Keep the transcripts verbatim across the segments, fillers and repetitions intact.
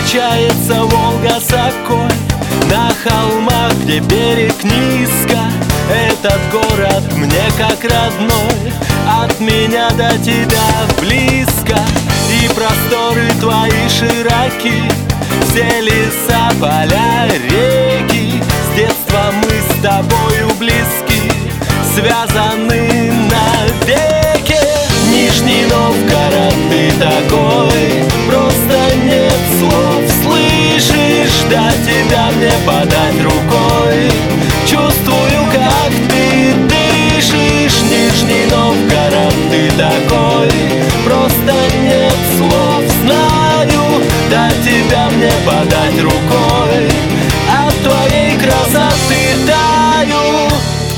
Качается Волга с Окой на холмах, где берег низко. Этот город мне как родной, от меня до тебя близко. И просторы твои широки, все леса, поля, реки. С детства мы с тобою близки, связаны навеки. Нижний Новгород, ты такой, просто нет слов. Слышишь, до тебя мне подать рукой. Чувствую, как ты дышишь. Нижний Новгород, ты такой, просто нет слов. Знаю, до тебя мне подать рукой. От твоей красоты таю.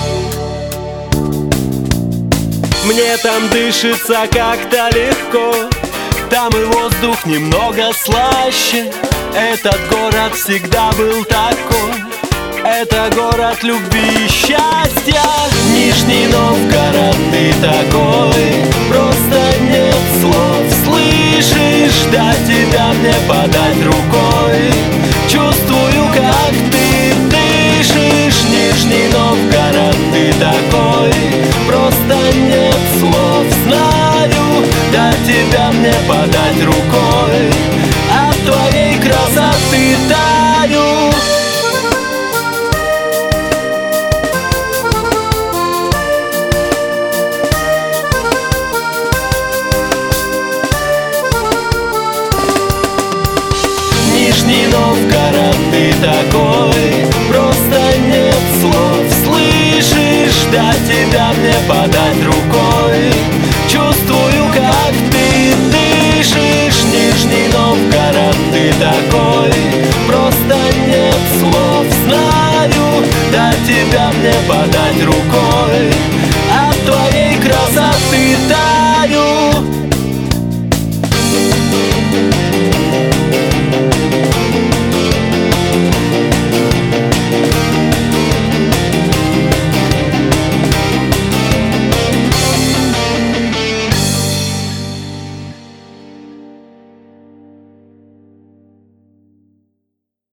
Мне там дышится как-то легко, там и воздух немного слаще. Этот город всегда был такой, это город любви и счастья. Нижний Новгород, ты такой, просто нет слов. Слышишь, до тебя мне подать рукой. Чувствую, как ты дышишь. Нижний Новгород, ты такой, просто нет слов. Знаю, до тебя мне подать рукой. От твоей красоты таю. Нижний Новгород, ты такой, просто нет слов. Слышишь, до тебя мне подать рукой.